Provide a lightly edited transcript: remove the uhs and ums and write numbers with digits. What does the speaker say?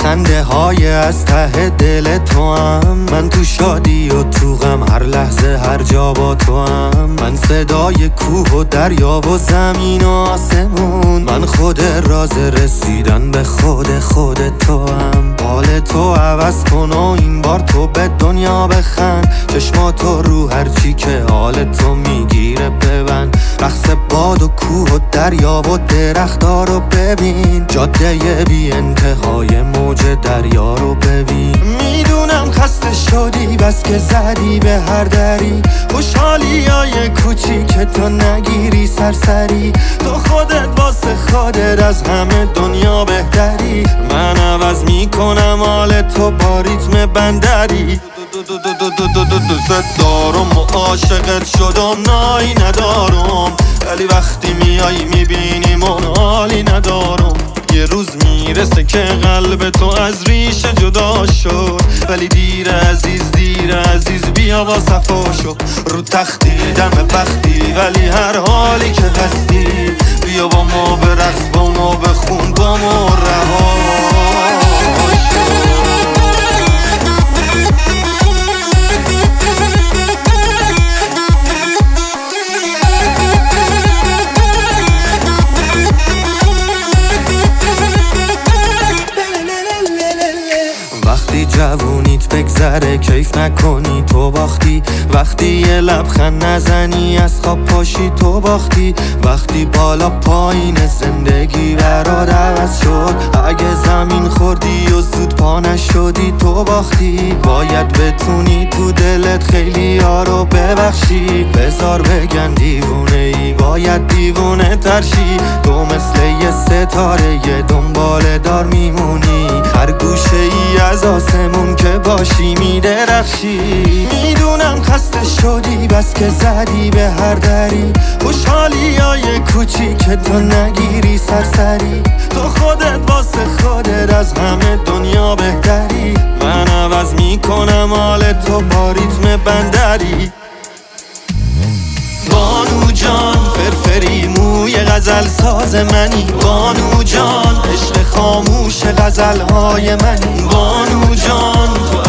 خنده های از ته دل تو هم، من تو شادی و تو غم هر لحظه هر جا با تو هم. من صدای کوه و دریا و زمین و آسمون، من خود راز رسیدن به خود تو هم. حال تو عوض کن و این بار تو به دنیا بخند، چشماتو رو هرچی که حال تو میگیره ببند. رقص باد و کوه و دریا و درخت‌ها رو ببین، جاده بی انتهای موج دریا رو ببین. میدونم خسته شدی بس که زدی به هر دری، خوشحالی های کوچیک تو نگیری سرسری. تو خودت واسه خودت از همه دنیا بهتری، من عوض میکنم حال تو با ریتم بندری. دوست دارم و عاشقت شدم، نایی ندارم، ولی وقتی میای میبینیم اون حالی ندارم. یه روز میرسه که قلب تو از ریشه جدا شد، ولی دیر عزیز بیا با صفا شو. رو تختی دم بختی ولی هر حالی که هستی، بیا با ما برقص با ما بخون با ما رها شو. وقتی جوونیت بگذره کیف نکنی تو باختی، وقتی یه لبخند نزنی از خواب پاشی تو باختی، وقتی بالا پایین زندگی برات عوض شد، اگه زمین خوردی و زود پا نشدی تو باختی. باید بتونی تو دلت خیلی ها رو ببخشی، بذار بگن دیوونه ای باید دیوونه ترشی. تو مثل یه ستاره یه دنباله دار میمونی، هر گوشه ای از آسمون که باشی میدرخشی. میدونم خسته شدی بس که زدی به هر دری، خوشحالی های کوچیک تو نگیری سرسری. تو خودت واسه خودت از همه دنیا بهتری، من عوض میکنم حال تو با ریتم بندری. بانو جان فرفری موی غزل ساز منی، بانو جان عشق خاموش غزل های منی. بانو جان تو